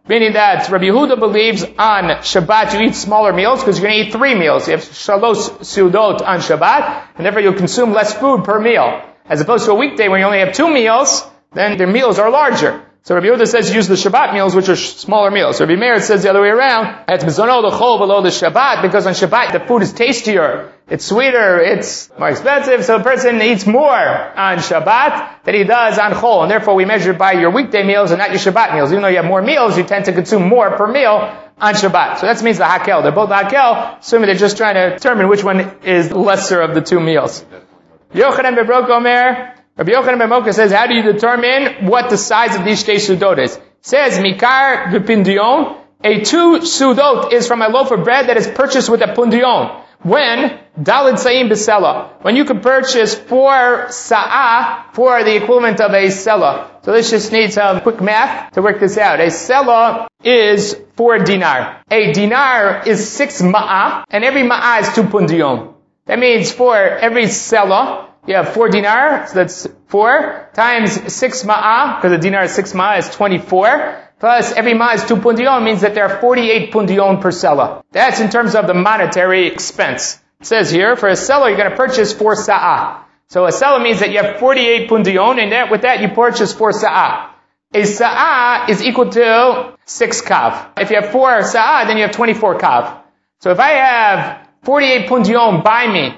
Speaker 1: Meaning that Rabbi Yehuda believes on Shabbat you eat smaller meals because you're going to eat 3 meals. You have shalosh seudot on Shabbat, and therefore you'll consume less food per meal. As opposed to a weekday when you only have 2 meals, then the meals are larger. So Rabbi Yehuda says use the Shabbat meals, which are smaller meals. Rabbi Meir says the other way around. It's mizono l'chol below the Shabbat, because on Shabbat the food is tastier, it's sweeter, it's more expensive, so the person eats more on Shabbat than he does on Chol, and therefore we measure by your weekday meals and not your Shabbat meals. Even though you have more meals, you tend to consume more per meal on Shabbat. So that means the hakel. They're both hakel, assuming they're just trying to determine which one is lesser of the 2 meals. Yochanan ben Broka Omer, Rabbi Yochanan ben Mocha says, how do you determine what the size of these shtei sudot is? It says, Mikar b'pindion, a 2 sudot is from a loaf of bread that is purchased with a pundion. When? Dalid sa'im b'sela. When you can purchase 4 sa'ah for the equivalent of a sela. So let's just need some quick math to work this out. A sela is 4 dinar. A dinar is 6 ma'ah, and every ma'ah is 2 pundion. That means for every sela, you have 4 dinar, so that's 4, times 6 ma'ah, because a dinar is 6 ma'ah, is 24, plus every ma'ah is 2 pundion, means that there are 48 pundion per sela. That's in terms of the monetary expense. It says here, for a sela, you're going to purchase 4 sa'ah. So a sela means that you have 48 pundion, and with that you purchase 4 sa'ah. A sa'ah is equal to 6 kav. If you have 4 sa'ah, then you have 24 kav. So if I have 48 pundion buy me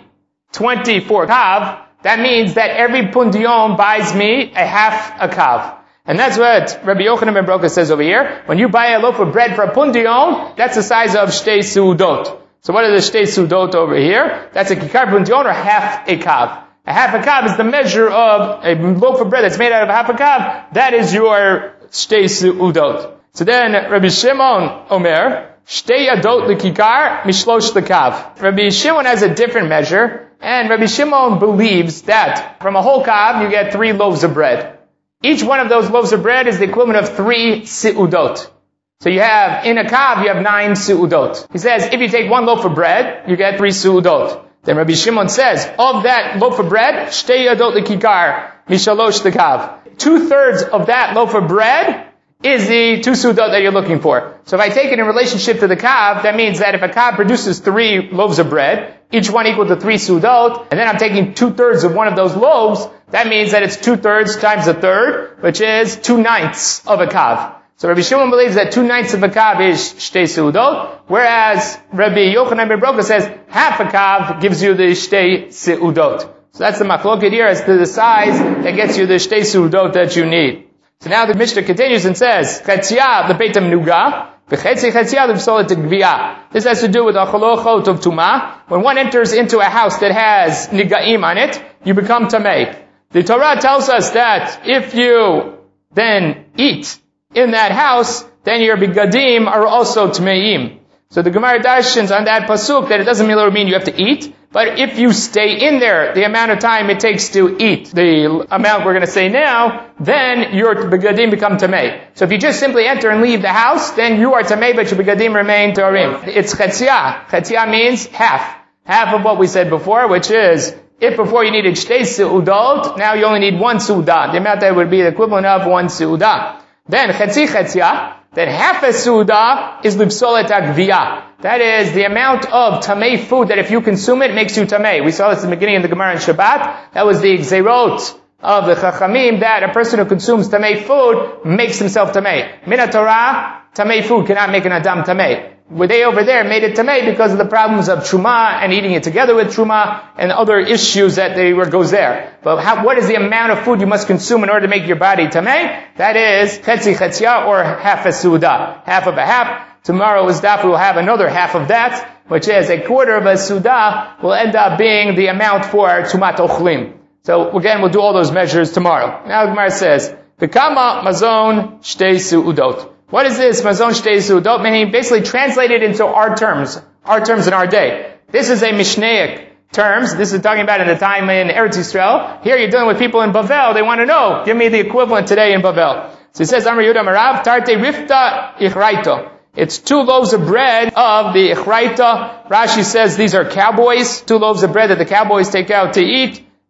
Speaker 1: 24 kav, that means that every pundion buys me a half a kav. And that's what Rabbi Yochanan ben Broka says over here. When you buy a loaf of bread for a pundion, that's the size of shtei seudot. So what is the shtei seudot over here? That's a kikar pundion, or half a kav. A half a kav is the measure of a loaf of bread that's made out of half a kav. That is your shtei seudot. So then Rabbi Shimon Omer, shtei adot l'kikar mishlosh l'kav. Rabbi Shimon has a different measure. And Rabbi Shimon believes that from a whole kav, you get 3 loaves of bread. Each one of those loaves of bread is the equivalent of 3 seudot. So you have, in a kav, you have 9 seudot. He says, if you take 1 loaf of bread, you get 3 seudot. Then Rabbi Shimon says, of that loaf of bread, shtei adot l'kikar, mishalosh l'kav. 2/3 of that loaf of bread is the 2 seudot that you're looking for. So if I take it in relationship to the kav, that means that if a kav produces 3 loaves of bread, each one equal to 3 seudot, and then I'm taking 2/3 of one of those loaves, that means that it's 2/3 times a third, which is 2/9 of a kav. So Rabbi Shimon believes that 2/9 of a kav is shtei seudot, whereas Rabbi Yochanan ben Broka says half a kav gives you the shtei seudot. So that's the machloket here as to the size that gets you the shtei seudot that you need. So now the Mishnah continues and says, Chetzia the Beit HaMnuga, v'chetzi chetzia the Psolet Gviyah. This has to do with the holochot of Tumah. When one enters into a house that has nigaim on it, you become tamei. The Torah tells us that if you then eat in that house, then your bigadim are also tameim. So the Gemara darshans on that pasuk that it doesn't literally mean you have to eat, but if you stay in there the amount of time it takes to eat, the amount we're going to say now, then your begadim become tamei. So if you just simply enter and leave the house, then you are tamei, but your begadim remain torim. It's chetzia. Chetzia means half. Half of what we said before, which is, if before you needed shtei seudot, now you only need 1 seudah. The amount that would be the equivalent of 1 seudah. Then chetzi chetzia, that half a seudah is l'psolet hagviyah. That is the amount of tamei food that if you consume it makes you tamei. We saw this in the beginning of the Gemara in Shabbat. That was the gzerot of the Chachamim, that a person who consumes tamei food makes himself tamei. Min Torah, tamei food cannot make an adam tamei. Where they over there made it tamei because of the problems of truma and eating it together with truma and other issues that goes there. But what is the amount of food you must consume in order to make your body tamei? That is chetzi chetzia, or half a seudah. Half of a half. Tomorrow's daf will have another half of that, which is a quarter of a seudah will end up being the amount for tumat ochlim. So again, we'll do all those measures tomorrow. Now the Gemara says, V'kama mazon shtei seudot. What is this mazon shtei seudot? Meaning basically translated into our terms in our day. This is a Mishnaic terms. This is talking about in the time in Eretz Yisrael. Here you're dealing with people in Bavel. They want to know, give me the equivalent today in Bavel. So it says, Amar Yehuda Marav, Tarte Rifta Ichraito. It's 2 loaves of bread of the Ichraita. Rashi says these are cowboys. 2 loaves of bread that the cowboys take out to eat.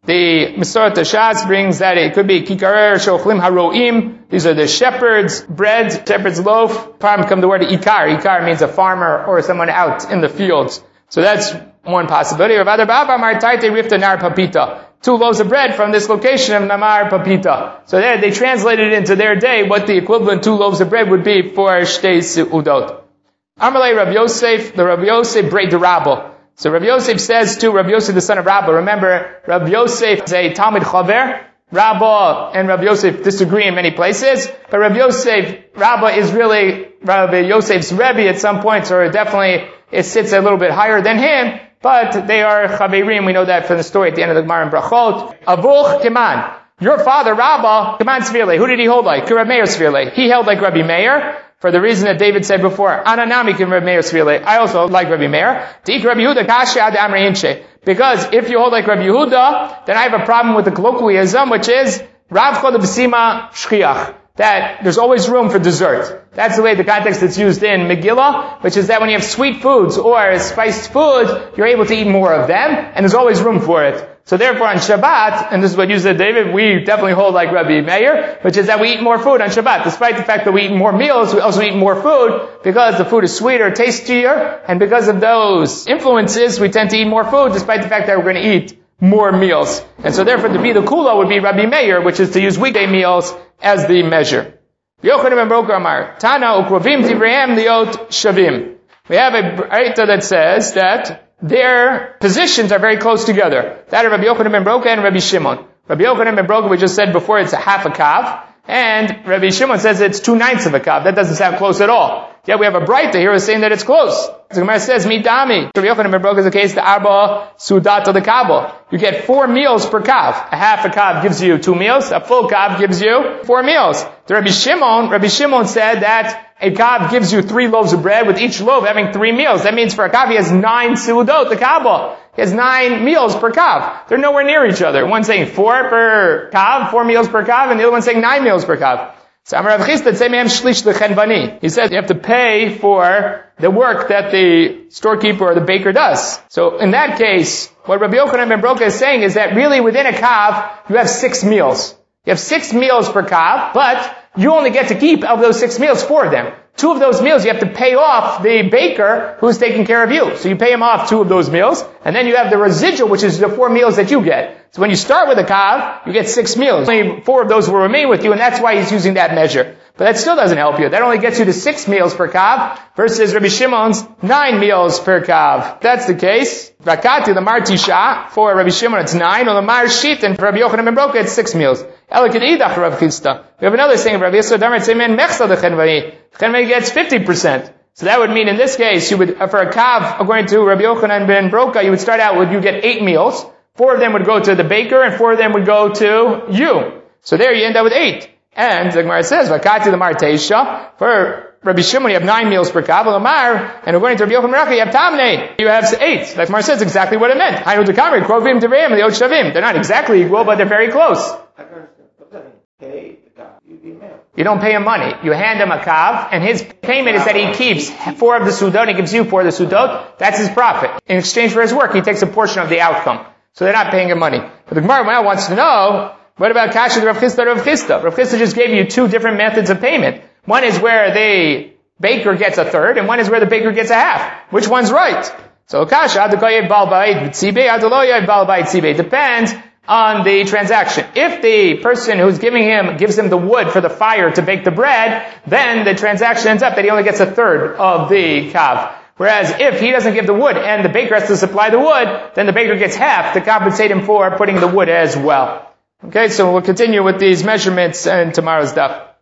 Speaker 1: The Mesorah Tashas brings that it could be kikarer shochlim haroim. These are the shepherd's bread, shepherd's loaf. From come the word ikar. Ikar means a farmer or someone out in the fields. So that's one possibility. Rav Adar Baba Martaite Rifta Nar Papita. 2 loaves of bread from this location of Namar Papita. So there they translated into their day what the equivalent 2 loaves of bread would be for Shtei Seudot. Amalei Rav Yosef, the Rav Yosef Brei de Rabbo. So Rav Yosef says to Rav Yosef the son of Rabba, remember Rav Yosef is a Talmid Chaver. Rabba and Rav Yosef disagree in many places, but Rav Yosef, Rabba is really Rav Yosef's Rebbe at some points, or definitely it sits a little bit higher than him, but they are Chaverim. We know that from the story at the end of the Gemara in Brachot. Avuch Kiman. Your father, Rabba, Kiman Svirle. Who did he hold like? Rabbi Meir Svirle. He held like Rabbi Meir, for the reason that David said before, Ananami Kim Rabbi Meir Svirle. I also like Rabbi Meir. Teik Rabbi Yehuda Kasha Ad Amrei Inche. Because if you hold like Rabbi Yehuda, then I have a problem with the colloquialism, which is Rav Chod B'sima Shchiach. That there's always room for dessert. That's the way the context that's used in Megillah, which is that when you have sweet foods or spiced food, you're able to eat more of them, and there's always room for it. So therefore on Shabbat, and this is what you said, David, we definitely hold like Rabbi Meir, which is that we eat more food on Shabbat. Despite the fact that we eat more meals, we also eat more food, because the food is sweeter, tastier, and because of those influences, we tend to eat more food, despite the fact that we're going to eat more meals. And so therefore the Bida Kula would be Rabbi Meir, which is to use weekday meals as the measure. Yochanan ben Broka Amar, Tana ukrovim divrehem liot shavim. We have a Braita that says that their positions are very close together. That of Rabbi Yochanan ben Broka and Rabbi Shimon. Rabbi Yochanan ben Broka, we just said before, it's a half a kav, and Rabbi Shimon says it's 2/9 of a kav. That doesn't sound close at all. Yet we have a Braita here saying that it's close. The Gemara says, Midami. Rabbi Yochanan ben Broka is the case, the Arba Sudat of the Kabel. You get 4 meals per kav. A half a kav gives you 2 meals. A full kav gives you 4 meals. The Rabbi Shimon said that a kav gives you 3 loaves of bread, with each loaf having 3 meals. That means for a kav he has 9 seudot, the kabel. He has 9 meals per kav. They're nowhere near each other. One's saying 4 per kav, 4 meals per kav, and the other one's saying 9 meals per kav. So Amar Rav Chisda tzei mehem shlish lechenvani. He says you have to pay for the work that the storekeeper or the baker does. So in that case, what Rabbi Yochanan ben Broka is saying is that really within a kav, you have 6 meals. You have 6 meals per kav, but you only get to keep of those 6 meals 4 of them. 2 of those meals you have to pay off the baker who's taking care of you. So you pay him off 2 of those meals, and then you have the residual, which is the 4 meals that you get. So when you start with a kav, you get 6 meals. Only 4 of those will remain with you, and that's why he's using that measure. But that still doesn't help you. That only gets you to 6 meals per kav, versus Rabbi Shimon's 9 meals per kav. If that's the case, Rakati, the Martisha, for Rabbi Shimon it's 9, or the Mar Shit, and for Rabbi Yochanan ben Broka it's 6 meals. Elikid Idach Rav Chisda. We have another saying of Rabbi Yisrael Damar Tzemen Mechsa the Chenvani. Chenvani gets 50%. So that would mean in this case, you would, for a kav, according to Rabbi Yochanan ben Broka, you would start out with, you get 8 meals. 4 of them would go to the baker, and 4 of them would go to you. So there you end up with 8. And the Gemara says, Vakati the Marteisha, for Rabbi Shimon you have 9 meals per kav, and according to Rabbi Yochanan ben Broka, you have Tamnei. You have 8. Like Gemara says exactly what it meant. Hainu Dekamri, Krovim Dereim, the Ot Shavim. They're not exactly equal, but they're very close. You don't pay him money. You hand him a kav, and his payment is that he keeps 4 of the sudot, he gives you 4 of the sudot. That's his profit. In exchange for his work, he takes a portion of the outcome. So they're not paying him money. But the Gemara now wants to know, what about Kasha Rav Chisda Rav Chisda? Rav Chisda just gave you 2 different methods of payment. One is where the baker gets a third, and one is where the baker gets a half. Which one's right? So Kasha, depends on the transaction. If the person who's gives him the wood for the fire to bake the bread, then the transaction ends up that he only gets a third of the kav. Whereas if he doesn't give the wood and the baker has to supply the wood, then the baker gets half to compensate him for putting the wood as well. Okay, so we'll continue with these measurements in tomorrow's daf.